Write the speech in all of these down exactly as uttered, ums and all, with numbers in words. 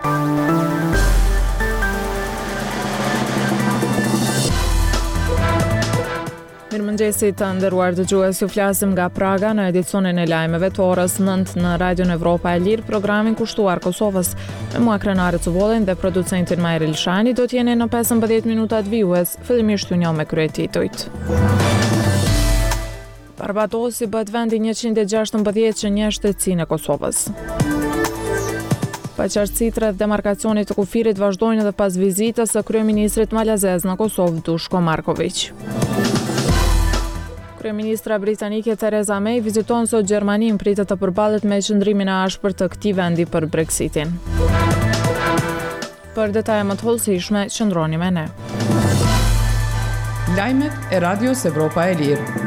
Mirëmëngjesi të nderuar dëgjues, ju flasim nga Praga në edicionin e lajmeve të orës nëntë në Radion Evropa e Lirë, programin kushtuar Kosovës. Me mua Krenare Cuvollin dhe producentin Majri Lshani do t'jeni në pesëmbëdhjetë minutat vijues, fillimisht ju njoh me kryetitujt. Barbatosi bëhet vendi njëqind e gjashtëmbëdhjetë që njeh shtetësinë e Kosovës. Paqartësitë rreth demarkacionit të kufirit vazhdojnë edhe pas vizitës së kryeministrit malazez në Kosovë, Dushko Marković. Kryeministra britanike Theresa May viziton sot Gjermaninë, pritet të përballet me qëndrimin e ashpër të këtij vendi për Brexitin. Për detaje më të hollësishme, qëndroni me ne. Lajmet e Radios Evropa e Lirë.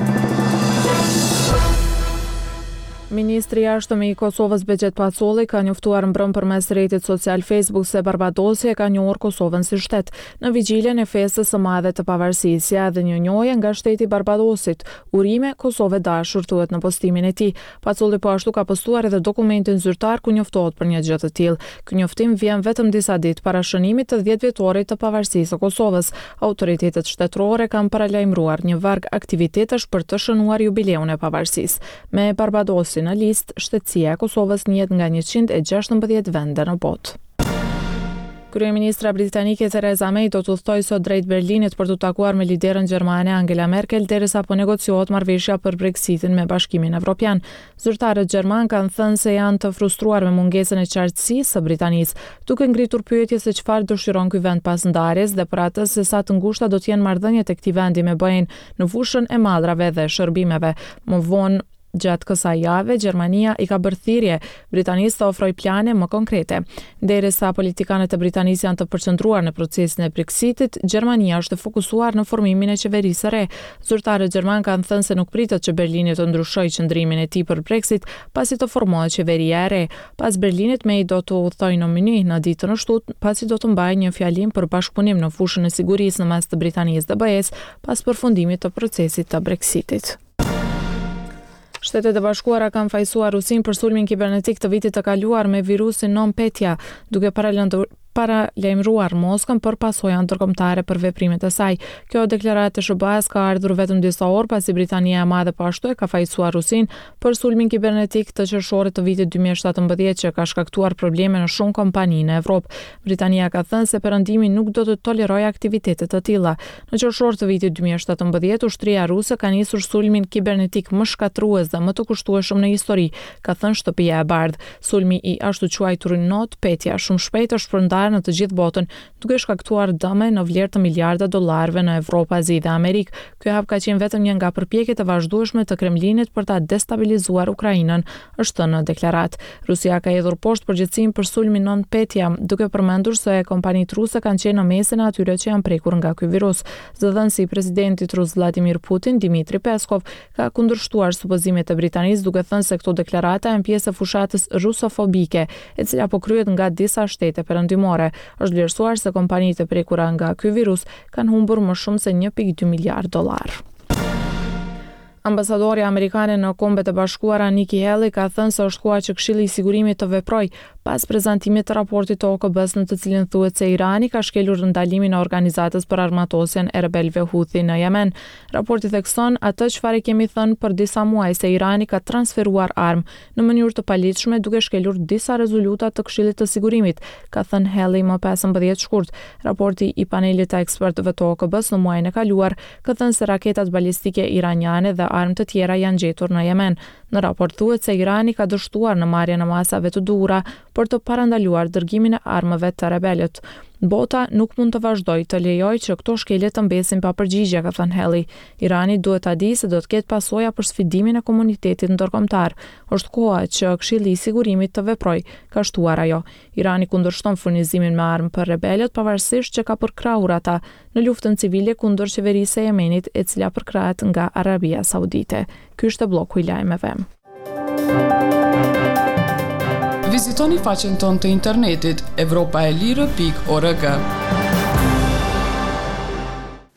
Ministri i jashtëm i Kosovës Begjet Pacolli ka njoftuar mbrëm përmes rrjetit social Facebook se Barbadosi e ka njohur Kosovën si shtet në vigjiljen e festës së madhe të pavarësisë, si edhe një njohje nga shteti i Barbadosit. Urime Kosovë dashur, thuhet në postimin e tij. Pacolli po ashtu ka postuar edhe dokumentin zyrtar ku njoftohet për një gjë të tillë. Ky njoftim vjen vetëm disa ditë para shënimit të dhjetë vjetorit të pavarësisë së Kosovës. Autoritetet shtetërore kanë paralajmëruar një varg aktivitetesh për të shënuar jubileun e pavarësisë. Me Barbadosin në listë, shtetësia e Kosovës njihet nga njëqind e gjashtëmbëdhjetë vende në botë. Kryeministra britanike Theresa May do të udhtojë sot drejt Berlinit për të takuar me liderën gjermane Angela Merkel derisa po negociohet marrëveshja për Brexitin me Bashkimin Evropian. Zyrtarët gjerman kanë thënë se janë të frustruar me mungesën e qartësisë së Britanisë, duke ngritur pyetje se çfarë dëshiron ky vend pas ndarjes dhe për atë se sa të ngushta do të jenë marrëdhëniet e këtij vendi me B E-n në fushën e madrave dhe shërbimeve. Më vonë gjatë kësaj jave, Gjermania i ka bërë thirrje Britanisë të ofrojë plane më konkrete. Derisa politikanët e Britanisë janë të përqendruar në procesin e Brexitit, Gjermania është fokusuar në formimin e qeverisë së re. Zyrtarët gjerman kanë thënë se nuk pritet që Berlini të ndryshojë qëndrimin e tij për Brexit pasi të formohet qeveria e re. Pas Berlinit, May do të udhtojë në Mynih në ditën e shtunë, pasi do të mbajë një fjalim për bashkëpunim në fushën e sigurisë në mes të Britanisë dhe B E-s pas përfundimit të procesit të Brexitit. Shtetet e Bashkuara kanë fajsuar Rusinë për sulmin kibernetik të vitit të kaluar me virusin NotPetya, duke paralajmëruar para lajmëruar Moskën për pasoja ndërkombëtare për veprimet e saj. Kjo deklaratë e S B A-s ka ardhur vetëm disa orë pasi Britania e Madhe po ashtu e ka fajsuar Rusinë për sulmin kibernetik të qershorit të vitit dy mijë e shtatëmbëdhjetë që ka shkaktuar probleme në shumë kompani në Evropë. Britania ka thënë se perëndimi nuk do të tolerojë aktivitete të tilla. Në qershor të vitit dy mijë e shtatëmbëdhjetë, ushtria ruse ka nisur sulmin kibernetik më shkatrues dhe më të kushtueshëm në histori, ka thënë Shtëpia e Bardhë. Sulmi i ashtu quajtur NotPetya shumë shpejt është përndar në të gjithë botën, duke shkaktuar dëme në vlerë të miliarda dollarëve në Evropë, Azi dhe Amerikë. Ky hap ka qenë vetëm një nga përpjekjet e vazhdueshme të Kremlinit për ta destabilizuar Ukrainën, është thënë në deklaratë. Rusia ka hedhur poshtë përgjegjësinë për sulmin NotPetya, duke përmendur se kompanitë ruse kanë qenë në mesin e atyre që janë prekur nga ky virus. Zëdhënësi i presidentit rus Vladimir Putin, Dmitri Peskov, ka kundërshtuar supozimet e Britanisë, duke thënë se këto deklarata janë pjesë e fushatës rusofobike, e cila po kryhet nga disa shtete perëndimore. Është vlerësuar se kompanitë e prekura nga ky virus kanë humbur më shumë se një pikë dy miliard dollar. Ambasadori amerikane në Kombet e Bashkuara Nikki Haley ka thënë se është koha që Këshilli i Sigurimit të veprojë pas prezantimit të raportit të O K B-s në të cilin thuhet se Irani ka shkelur ndalimin e organizatës për armatosjen e rebelëve Houthi në Yemen. Raporti thekson atë çfarë kemi thënë për disa muaj, se Irani ka transferuar armë në mënyrë të paligjshme duke shkelur disa rezoluta të Këshillit të Sigurimit, ka thënë Haley më pesëmbëdhjetë shkurt. Raporti i panelit të ekspertëve të O K B-s në muajin e kaluar ka thënë se raketat balistike iraniane dhe armë të tjera janë gjetur në Yemen. Në raport thuhet se Irani ka dështuar në marrjen e masave të duhura për të parandaluar dërgimin e armëve të rebelët. Bota nuk mund të vazhdojë të lejojë që këto shkelje të mbesin pa përgjigje, ka thënë Haley. Irani duhet ta di se do të ketë pasoja për sfidimin e komunitetit ndërkombëtar. Është koha që Këshilli i Sigurimit të veprojë, ka shtuar ajo. Irani kundërshton furnizimin me armë për rebelët, pavarësisht që ka përkrahur ata në luftën civile kundër qeverisë së Yemenit, e cila përkrahet nga Arabia Saudite. Ky është bloku i lajmeve. Vizitoni faqen tonë të internetit evropaelire pikë org.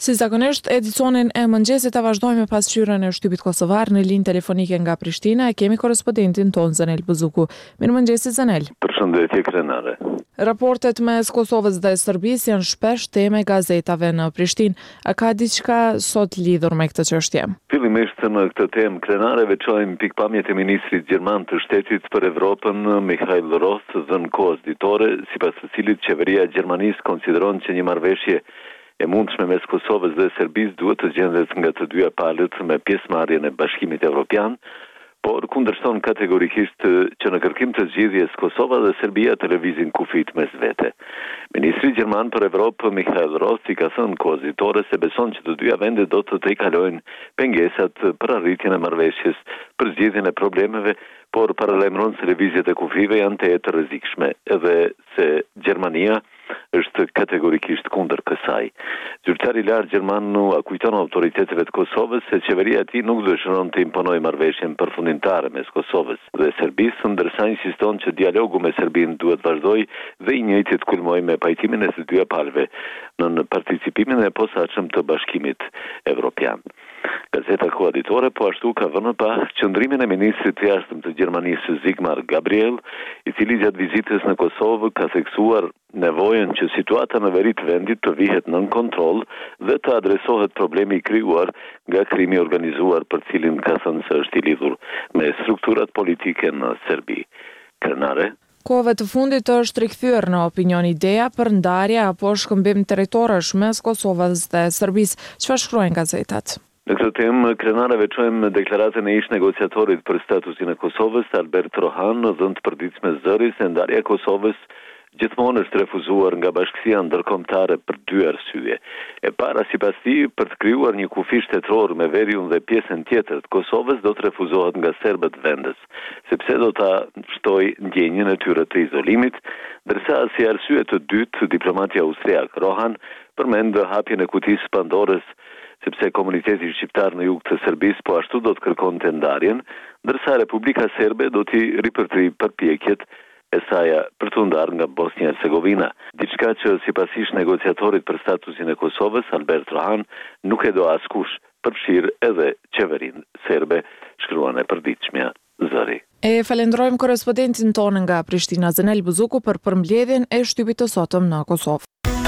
Si zakonisht, edicionin e mëngjesit e vazhdojmë me pasqyrën e shtypit kosovar në linjë telefonike nga Prishtina e kemi korespondentin ton Zanel Buzuku. Mirë mëngjesi, Zanel. Përshëndetje krenare. Raportet mes Kosovës dhe Serbisë janë shpesh teme gazetave në Prishtinë. A ka diçka sot lidhur me këtë çështje? Fillimisht në këtë temë krenare veçojmë pikpamjet e ministrit gjerman të shtetit për Evropën, Mikhail Roth, dhënë kohës ditore, sipas të cilit qeveria e Gjermanisë konsideron që një marrëveshje e mundshme mes Kosovës dhe Serbisë duhet të gjendet nga të dyja palët me pjesëmarrjen e Bashkimit Evropian, por kundërshton kategorikisht që në kërkim të zgjidhjes Kosova dhe Serbia të lëvizin kufit mes vete. Ministri gjerman për Evropë Mikhail Roth i ka thënë kohës ditore se beson që të dyja vendet do të tejkalojnë pengesat për arritjen e marrëveshjes për zgjidhjen e problemeve, por paralajmëron se lëvizjet e kufive janë të jetë rrezikshme edhe se Gjermania është kategorikisht kundër kësaj. Zyrtari i lartë gjerman nuk kujton autoriteteve të Kosovës se qeveria e tij nuk dëshiron të imponojë marrëveshjen përfundimtare mes Kosovës dhe Serbisë, ndërsa insiston që dialogu me Serbinë duhet vazhdojë dhe i njëjti të kulmojë me pajtimin e së dyja palëve në participimin e posaçëm të Bashkimit Evropian. Gazeta Koha Ditore po ashtu ka vënë pa qëndrimin e ministrit të jashtëm të Gjermanisë Sigmar Gabriel, i cili gjatë vizitës në Kosovë ka theksuar nevojën që situata në veri të vendit të vihet nën kontroll dhe të adresohet problemi i krijuar nga krimi organizuar për cilin ka thënë se është i lidhur me strukturat politike në Serbi. Krenare. Kohëve të fundit është rikthyer në opinion ideja për ndarje apo shkëmbim territorësh mes Kosovës dhe Serbisë. Çfarë shkruajnë gazetat? Në këtë temë, krenare veçojmë deklaratën e ish negociatorit për statusin e Kosovës, Albert Rohan, dhënë të përditshme zëri se ndarja e Kosovës gjithmonë është refuzuar nga Bashkësia Ndërkombëtare për dy arsye. E para, sipas tij, për të krijuar një kufi shtetëror me veriun dhe pjesën tjetër të Kosovës do të refuzohet nga serbët vendës, sepse do ta shtojë ndjenjën e tyre të izolimit, ndërsa si arsye të dytë, diplomati austriak Rohan përmend hapjen e kutisë Pandorës, sepse komuniteti shqiptar në jug të Serbisë po ashtu do të kërkonte ndarjen, ndërsa Republika Serbe do t'i ripërtëri përpjekjet e saj për të ndarë nga Bosnia-Hercegovina. Diçka që sipas ish negociatorit për statusin e Kosovës, Albert Rohan, nuk e do askush, përfshirë edhe qeverinë serbe, shkruan e përditshmja zëri. E falenderojmë korespondentin tonë nga Prishtina, Zanel Buzuku, për përmbledhjen e shtypit të sotëm në Kosovë.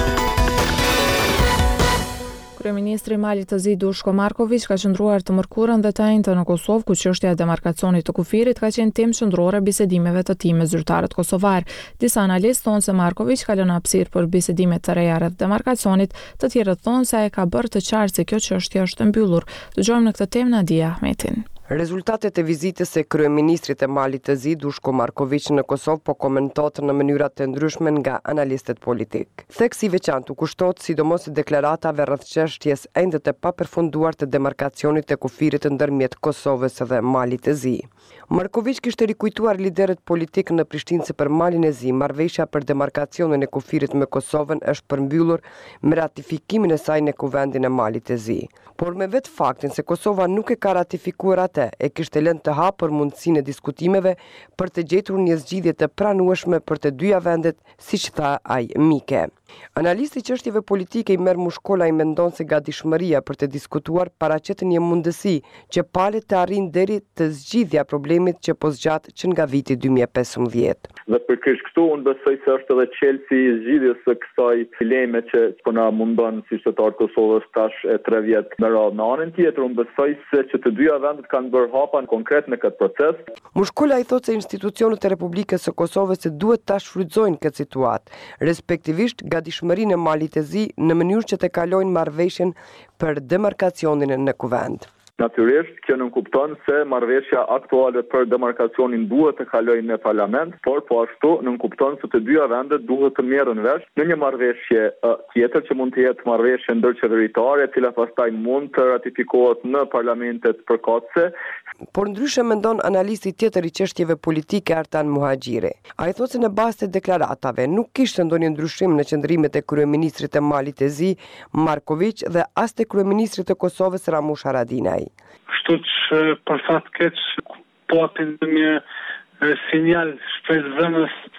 Kryeministri i Malit të Zi Dushko Marković ka qëndruar të mërkurën dhe të njëjtë në Kosovë, ku çështja e demarkacionit të kufirit ka qenë temë qendrore bisedimeve të tij me zyrtarët kosovar. Disa analistë thonë se Marković ka lënë hapësirë për bisedime të reja rreth demarkacionit, të tjerët thonë se ai ka bërë të qartë se kjo çështje është e mbyllur. Dëgjojmë në këtë temë Nadia Ahmetin. Rezultatet e vizitës së kryeministrit të Malit të Zi Dushko Marković në Kosovë po komentohet në mënyra të ndryshme nga analistët politik. Theksi i veçantë u kushtohet sidomos deklaratave rreth çështjes ende të papërfunduar të demarkacionit të kufirit ndërmjet Kosovës dhe Malit të Zi. Marković kishte rikujtuar liderët politik në Prishtinë se për Malin e Zi marrëveshja për demarkacionin e kufirit me Kosovën është përmbyllur me ratifikimin e saj në Kuvendin e Malit të Zi. Por me vetë faktin se Kosova nuk e ka ratifikuar atë, e kishte lënë të hapur mundësinë e diskutimeve për të gjetur një zgjidhje të pranueshme për të dyja vendet, siç tha ai Mike. Analisti i çështjeve politike i Merr Mushkola i mendon se gatishmëria për të diskutuar paraqet një mundësi që palët të arrijnë deri të zgjidhja problemit që po zgjat që nga viti dy mijë e pesëmbëdhjetë. Dhe përkësh këtu unë besoj se është edhe çelësi i zgjidhjes së kësaj dileme që po na mundon si qytetar Kosovës tash e tre vjet me radhë. Në anën tjetër unë besoj se që të dyja vendet kanë bërë hapa konkret në këtë proces. Mushkola i thotë se institucionet e Republikës së Kosovës duhet ta shfrytëzojnë këtë situatë, respektivisht gatishmërinë e Malit të Zi në mënyrë që të kalojnë marrëveshjen për demarkacionin në Kuvend. Natyrisht, kjo nuk kupton se marrëveshja aktuale për demarkacionin duhet të kalojë në parlament, por po ashtu nuk kupton se të dyja vendet duhet të merren vesh në një marrëveshje uh, tjetër që mund të jetë marrëveshje ndërqeveritare, e cila pastaj mund të ratifikohet në parlamentet përkatëse. Por ndryshe mendon analisti tjetër i çështjeve politike Artan Muhaxhiri. Ai thotë se në bazë të deklaratave nuk kishte ndonjë ndryshim në qëndrimet e kryeministrit të Malit të Zi Marković dhe as të kryeministrit të Kosovës Ramush Haradinaj. Kështu që për fat keq po apin një sinjal shpresvënës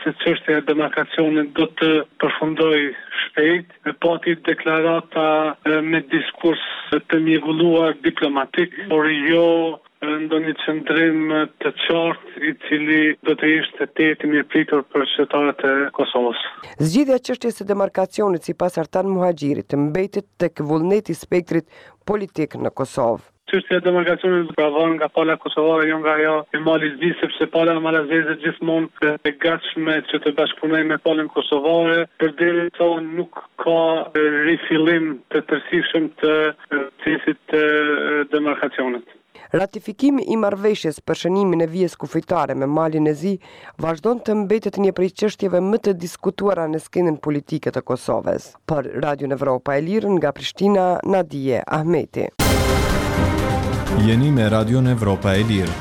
se çështja e demarkacionit do të përfundoj shpejt, me pati deklarata me diskurs të mjegulluar diplomatik, por jo ndonjë qëndrim të qartë i cili do të ishte tetë i mirëpritur për qytetarët e Kosovës. Zgjidhja e çështjes së demarkacionit sipas Artan Muhaxhirit mbetet tek vullneti i spektrit politik në Kosovë. Çështja e demarkacionit pravan nga pala kosovare, jo nga ajo e Malit Zi, sepse pala malazeze gjithmonë e gatshme që të bashkëpunojë me palën kosovare, përderisa nuk ka rifillim të tërësishëm të procesit të demarkacionit. Ratifikimi i marrëveshjes për shënimin e vijës kufitare me Malin e Zi vazhdon të mbetet një prej çështjeve më të diskutuara në skenën politike të Kosovës. Për Radio Evropa e Lirë nga Prishtina, Nadije Ahmeti. Jeni me Radio Evropa e Lirë.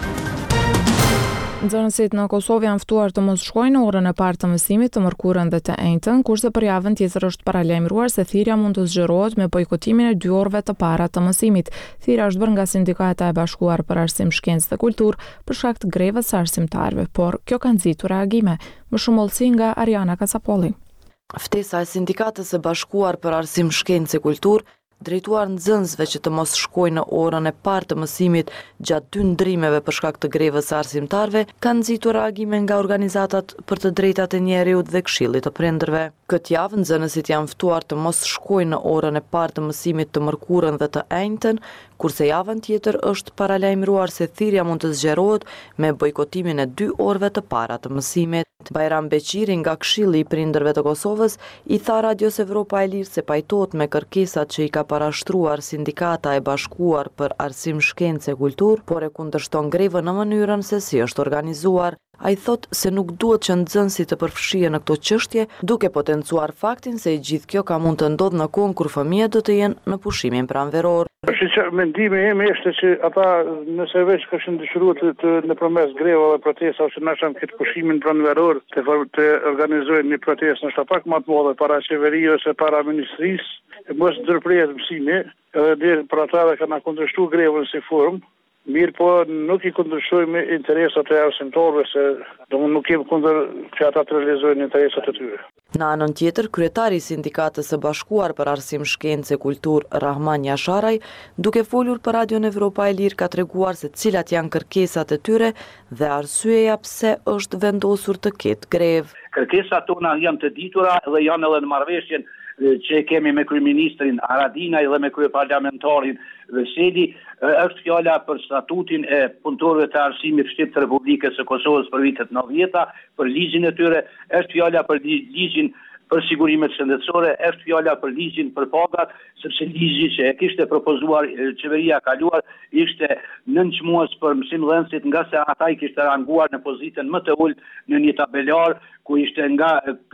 Nxënësit në Kosovë janë ftuar të mos shkojnë në orën e parë të mësimit të mërkurën dhe të enjtën, kurse për javën tjetër është paralajmëruar se thirrja mund të zgjerohet me bojkotimin e dy orëve të para të mësimit. Thirrja është bërë nga Sindikata e Bashkuar për Arsim, Shkencë dhe Kulturë për shkak të grevës së arsimtarëve, por kjo ka nxitur reagime. Më shumë hollësi nga Ariana Kasapolli. Ftesa e Sindikatës së Bashkuar për Arsim, Shkencë dhe Kulturë drejtuar nxënësve që të mos shkojnë në orën e parë të mësimit gjatë dy ndrimeve për shkak të grevës së arsimtarëve, kanë nxitur reagime nga organizatat për të drejtat e njerëzit dhe Këshilli të Prindërve. Këtë javë nxënësit janë ftuar të mos shkojnë në orën e parë të mësimit të mërkurën dhe të enjtën, kurse javën tjetër është paralajmëruar se thirrja mund të zgjerohet me bojkotimin e dy orëve të para të mësimit. Bajram Beqiri nga Këshilli i Prindërve të Kosovës i tha Radios Evropa e Lirë se pajtohet me kërkesat që i ka parashtruar Sindikata e Bashkuar për Arsim, Shkencë e Kulturë, por e kundërshton grevën në mënyrën se si është organizuar. Ai thot se nuk duhet që nxënësit të përfshihen në këto çështje, duke potencuar faktin se gjithë kjo ka mund të ndodhë në kohën kur fëmijët do të jenë në pushimin pranveror. Që mendimi im ishte që ata nëse veç kishin dëshiruar të, të nëpërmes grevave protesta ose nasham këtë pushimin pranveror të, të organizojnë një protestë nështë pak më të madhe para qeverisë ose para ministrisë, mos ndërprehet mësimi, edhe dhe për ata që kanë kundërshtuar grevën si formë. Mirë po nuk i kundërshtojmë interesat e arsimtarëve se domun nuk kemi kundër që ata të realizojnë interesat e tyre. Në anën tjetër, kryetari i Sindikatës së Bashkuar për Arsim, Shkencë e Kulturë, Rahman Jasharaj, duke folur për Radion Evropa e Lirë, ka treguar se cilat janë kërkesat e tyre dhe arsyeja pse është vendosur të ketë grevë. Kërkesat tona janë të ditura dhe janë edhe në marrëveshjen që kemi me kryeministrin Haradinaj dhe me kryeparlamentarin Veseli, është fjala për statutin e punëtorëve të arsimit shtyp të Republikës së Kosovës për vitet nëntëdhjetë, për ligjin e tyre, është fjala për ligjin për sigurimet shëndetësore, është fjala për ligjin për pagat, sepse ligji që e kishte propozuar qeveria kaluar ishte nënç muaj për mësimdhënësit, nga se ata i kishte ranguar në pozitën më të ulët në një tabelar ku ishte nga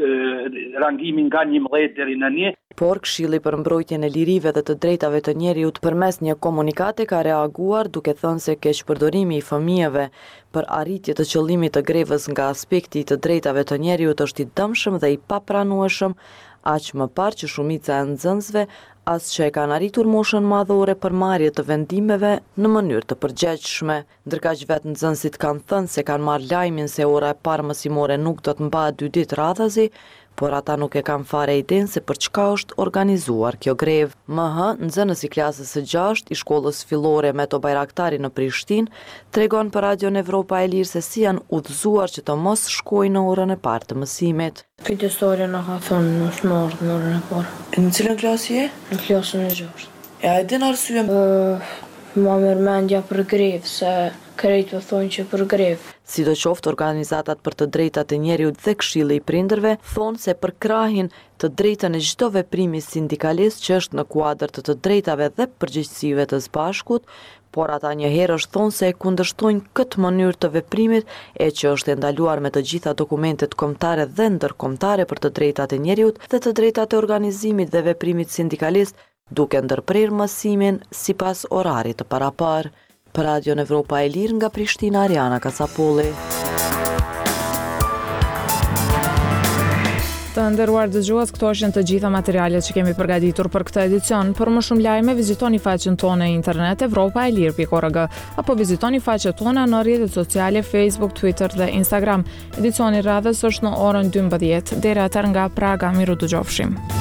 rangimi nga njëmbëdhjetë deri në një. Por Këshilli për mbrojtjen e lirive dhe të drejtave të njerëzit përmes një komunikate ka reaguar duke thënë se keqpërdorimi i fëmijëve për arritje të qëllimit të grevës nga aspekti i të drejtave të njerëzit është i dëmshëm dhe i papranueshëm, aq më parë që shumica e nxënësve as që e kanë arritur moshën madhore për marrje të vendimeve në mënyrë të përgjegjshme. Ndërkaq vetë nxënësit kanë thënë se kanë marrë lajmin se ora e parë mësimore nuk do të mbahet dy ditë radhazi, por ata nuk e kanë fare idenë se për çka është organizuar kjo grevë. M H, nxënës i klasës së gjashtë i shkollës fillore Meto Bajraktari në Prishtinë, tregon për Radion Evropa e Lirë se si janë udhëzuar që të mos shkojnë në orën e parë të mësimit. Kujdestorja na ka thënë mos marr në orën e parë. Në cilën klasë je? Në klasën e gjashtë. E a e din arsyen? Ma mërmendja për grevë, se krejtë thonë që për grevë. Sidoqoftë, organizatat për të drejtat e njerëzit dhe Këshilli i Prindërve thonë se përkrahin të drejtën e çdo veprimi sindikalist që është në kuadër të të drejtave dhe përgjegjësive të së bashkut, por ata njëherë është thonë se e kundërshtojnë këtë mënyrë të veprimit e që është ndaluar me të gjitha dokumentet kombëtare dhe ndërkombëtare për të drejtat e njerëzit dhe të drejtat e organizimit dhe veprimit sindikalist, duke ndërprerë mësimin sipas orarit të paraparë. Për Radion Evropa e Lirë nga Prishtina, Ariana Kasapolli. Të nderuar dëgjues, këto ishin të gjitha materialet që kemi përgatitur për këtë edicion. Për më shumë lajme, vizitoni faqen tonë në internet evropa e lirë pikë org apo vizitoni faqet tona në rrjetet sociale Facebook, Twitter dhe Instagram. Edicioni radhës është në orën dymbëdhjetë. Deri atëherë nga Praga, miru dëgjofshim.